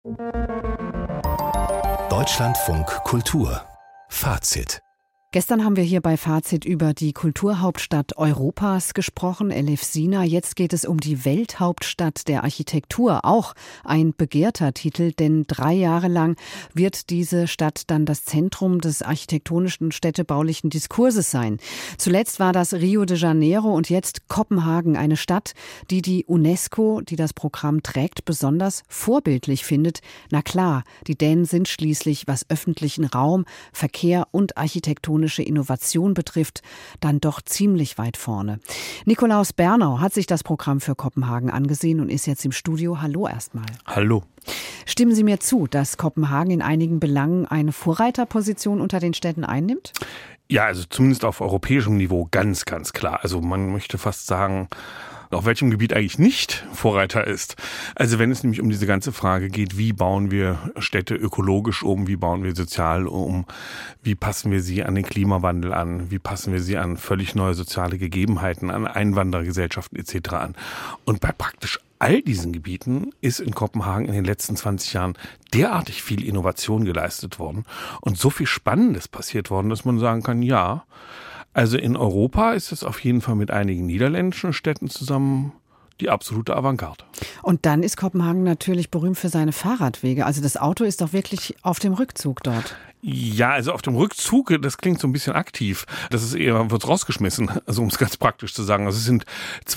Deutschlandfunk Kultur Fazit. Gestern haben wir hier bei Fazit über die Kulturhauptstadt Europas gesprochen, Elefsina. Jetzt geht es um die Welthauptstadt der Architektur. Auch ein begehrter Titel, denn 3 Jahre lang wird diese Stadt dann das Zentrum des architektonischen städtebaulichen Diskurses sein. Zuletzt war das Rio de Janeiro und jetzt Kopenhagen, eine Stadt, die UNESCO, die das Programm trägt, besonders vorbildlich findet. Na klar, die Dänen sind schließlich, was öffentlichen Raum, Verkehr und architektonische Innovation betrifft, dann doch ziemlich weit vorne. Nikolaus Bernau hat sich das Programm für Kopenhagen angesehen und ist jetzt im Studio. Hallo erstmal. Hallo. Stimmen Sie mir zu, dass Kopenhagen in einigen Belangen eine Vorreiterposition unter den Städten einnimmt? Ja, also zumindest auf europäischem Niveau ganz, ganz klar. Also man möchte fast sagen, auf welchem Gebiet eigentlich nicht Vorreiter ist. Also wenn es nämlich um diese ganze Frage geht, wie bauen wir Städte ökologisch um, wie bauen wir sozial um, wie passen wir sie an den Klimawandel an, wie passen wir sie an völlig neue soziale Gegebenheiten, an Einwanderergesellschaften etc. an. Und bei praktisch all diesen Gebieten ist in Kopenhagen in den letzten 20 Jahren derartig viel Innovation geleistet worden und so viel Spannendes passiert worden, dass man sagen kann, ja, also in Europa ist es auf jeden Fall mit einigen niederländischen Städten zusammen die absolute Avantgarde. Und dann ist Kopenhagen natürlich berühmt für seine Fahrradwege. Also das Auto ist doch wirklich auf dem Rückzug dort. Ja, also auf dem Rückzug, das klingt so ein bisschen aktiv. Das ist eher, wird's rausgeschmissen, also um es ganz praktisch zu sagen. Also es sind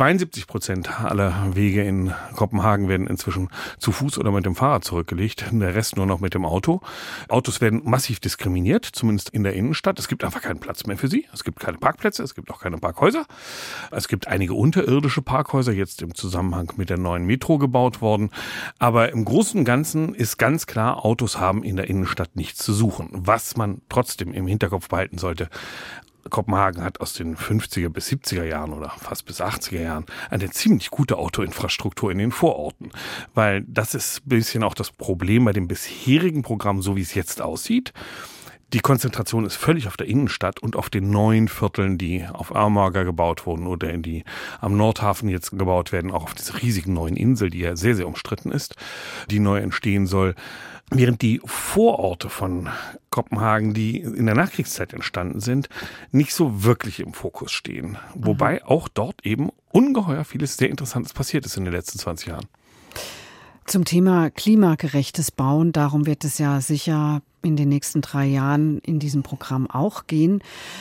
72% aller Wege in Kopenhagen werden inzwischen zu Fuß oder mit dem Fahrrad zurückgelegt. Der Rest nur noch mit dem Auto. Autos werden massiv diskriminiert, zumindest in der Innenstadt. Es gibt einfach keinen Platz mehr für sie. Es gibt keine Parkplätze, es gibt auch keine Parkhäuser. Es gibt einige unterirdische Parkhäuser, jetzt im Zusammenhang mit der neuen Metro gebaut worden. Aber im Großen und Ganzen ist ganz klar, Autos haben in der Innenstadt nichts zu suchen. Was man trotzdem im Hinterkopf behalten sollte: Kopenhagen hat aus den 50er bis 70er Jahren oder fast bis 80er Jahren eine ziemlich gute Autoinfrastruktur in den Vororten. Weil das ist ein bisschen auch das Problem bei dem bisherigen Programm, so wie es jetzt aussieht. Die Konzentration ist völlig auf der Innenstadt und auf den neuen Vierteln, die auf Amager gebaut wurden oder in die am Nordhafen jetzt gebaut werden, auch auf dieser riesigen neuen Insel, die ja sehr, sehr umstritten ist, die neu entstehen soll. Während die Vororte von Kopenhagen, die in der Nachkriegszeit entstanden sind, nicht so wirklich im Fokus stehen. Wobei auch dort eben ungeheuer vieles sehr Interessantes passiert ist in den letzten 20 Jahren. Zum Thema klimagerechtes Bauen, darum wird es ja sicher in den nächsten 3 Jahren in diesem Programm auch gehen.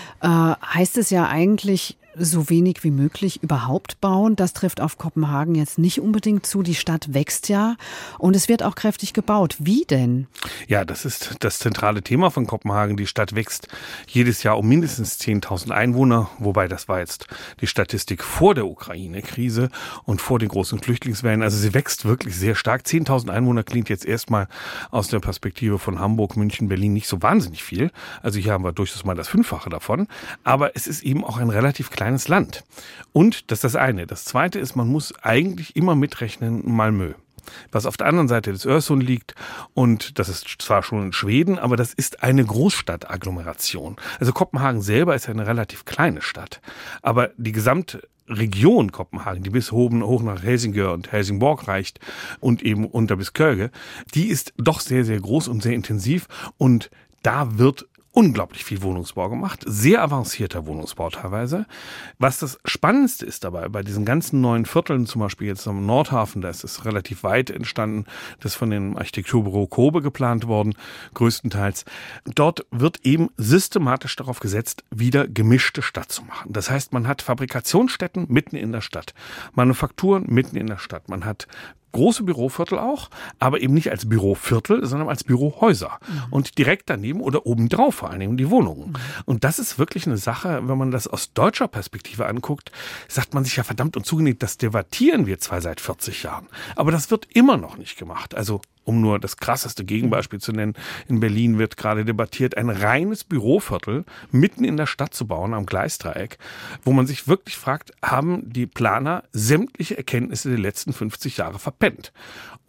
Heißt es ja eigentlich, so wenig wie möglich überhaupt bauen. Das trifft auf Kopenhagen jetzt nicht unbedingt zu. Die Stadt wächst ja und es wird auch kräftig gebaut. Wie denn? Ja, das ist das zentrale Thema von Kopenhagen. Die Stadt wächst jedes Jahr um mindestens 10.000 Einwohner, wobei das war jetzt die Statistik vor der Ukraine-Krise und vor den großen Flüchtlingswellen. Also sie wächst wirklich sehr stark. 10.000 Einwohner klingt jetzt erstmal aus der Perspektive von Hamburg, München, Berlin nicht so wahnsinnig viel. Also hier haben wir durchaus mal das 5-fache davon. Aber es ist eben auch ein relativ kleines Land. Und das ist das eine. Das zweite ist, man muss eigentlich immer mitrechnen Malmö, was auf der anderen Seite des Öresund liegt. Und das ist zwar schon in Schweden, aber das ist eine Großstadtagglomeration. Also Kopenhagen selber ist ja eine relativ kleine Stadt. Aber die gesamte Region Kopenhagen, die bis hoch nach Helsingør und Helsingborg reicht und eben unter bis Køge, die ist doch sehr, sehr groß und sehr intensiv. Und da wird unglaublich viel Wohnungsbau gemacht, sehr avancierter Wohnungsbau teilweise. Was das Spannendste ist dabei, bei diesen ganzen neuen Vierteln, zum Beispiel jetzt am Nordhafen, da ist es relativ weit entstanden, das ist von dem Architekturbüro Kobe geplant worden, größtenteils. Dort wird eben systematisch darauf gesetzt, wieder gemischte Stadt zu machen. Das heißt, man hat Fabrikationsstätten mitten in der Stadt, Manufakturen mitten in der Stadt, man hat große Büroviertel auch, aber eben nicht als Büroviertel, sondern als Bürohäuser. Und direkt daneben oder obendrauf vor allen Dingen die Wohnungen. Und das ist wirklich eine Sache, wenn man das aus deutscher Perspektive anguckt, sagt man sich ja verdammt und zugenäht, das debattieren wir zwar seit 40 Jahren, aber das wird immer noch nicht gemacht. Also um nur das krasseste Gegenbeispiel zu nennen, in Berlin wird gerade debattiert, ein reines Büroviertel mitten in der Stadt zu bauen, am Gleisdreieck, wo man sich wirklich fragt, haben die Planer sämtliche Erkenntnisse der letzten 50 Jahre verpennt? Und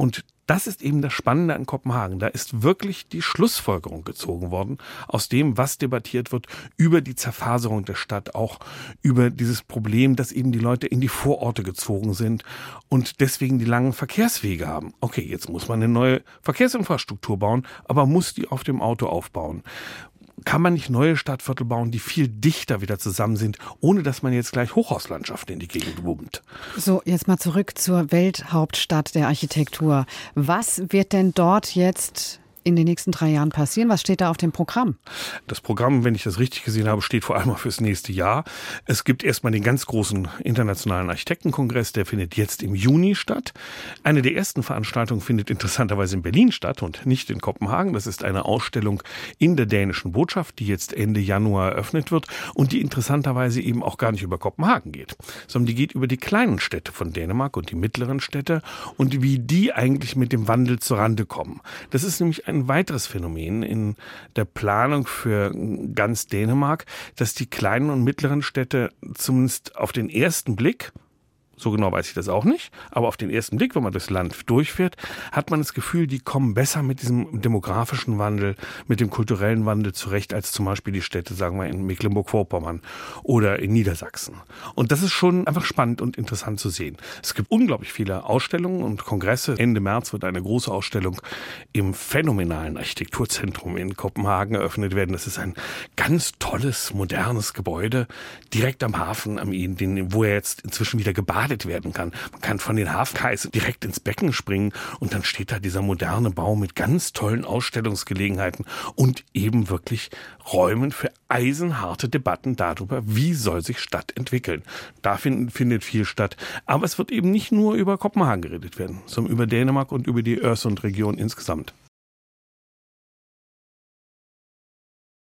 das ist eben das Spannende an Kopenhagen. Da ist wirklich die Schlussfolgerung gezogen worden aus dem, was debattiert wird, über die Zerfaserung der Stadt, auch über dieses Problem, dass eben die Leute in die Vororte gezogen sind und deswegen die langen Verkehrswege haben. Okay, jetzt muss man eine neue Verkehrsinfrastruktur bauen, aber muss die auf dem Auto aufbauen. Kann man nicht neue Stadtviertel bauen, die viel dichter wieder zusammen sind, ohne dass man jetzt gleich Hochhauslandschaften in die Gegend wummt? So, jetzt mal zurück zur Welthauptstadt der Architektur. Was wird denn dort jetzt in den nächsten 3 Jahren passieren? Was steht da auf dem Programm? Das Programm, wenn ich das richtig gesehen habe, steht vor allem auch fürs nächste Jahr. Es gibt erstmal den ganz großen internationalen Architektenkongress, der findet jetzt im Juni statt. Eine der ersten Veranstaltungen findet interessanterweise in Berlin statt und nicht in Kopenhagen. Das ist eine Ausstellung in der dänischen Botschaft, die jetzt Ende Januar eröffnet wird und die interessanterweise eben auch gar nicht über Kopenhagen geht, sondern die geht über die kleinen Städte von Dänemark und die mittleren Städte und wie die eigentlich mit dem Wandel zurande kommen. Das ist nämlich ein weiteres Phänomen in der Planung für ganz Dänemark, dass die kleinen und mittleren Städte zumindest auf den ersten Blick, so genau weiß ich das auch nicht, aber auf den ersten Blick, wenn man das Land durchfährt, hat man das Gefühl, die kommen besser mit diesem demografischen Wandel, mit dem kulturellen Wandel zurecht, als zum Beispiel die Städte, sagen wir, in Mecklenburg-Vorpommern oder in Niedersachsen. Und das ist schon einfach spannend und interessant zu sehen. Es gibt unglaublich viele Ausstellungen und Kongresse. Ende März wird eine große Ausstellung im phänomenalen Architekturzentrum in Kopenhagen eröffnet werden. Das ist ein ganz tolles, modernes Gebäude, direkt am Hafen, wo er jetzt inzwischen wieder gebadet werden kann. Man kann von den Hafenkais direkt ins Becken springen und dann steht da dieser moderne Bau mit ganz tollen Ausstellungsgelegenheiten und eben wirklich Räumen für eisenharte Debatten darüber, wie soll sich Stadt entwickeln. Da findet viel statt. Aber es wird eben nicht nur über Kopenhagen geredet werden, sondern über Dänemark und über die Øresund-Region insgesamt.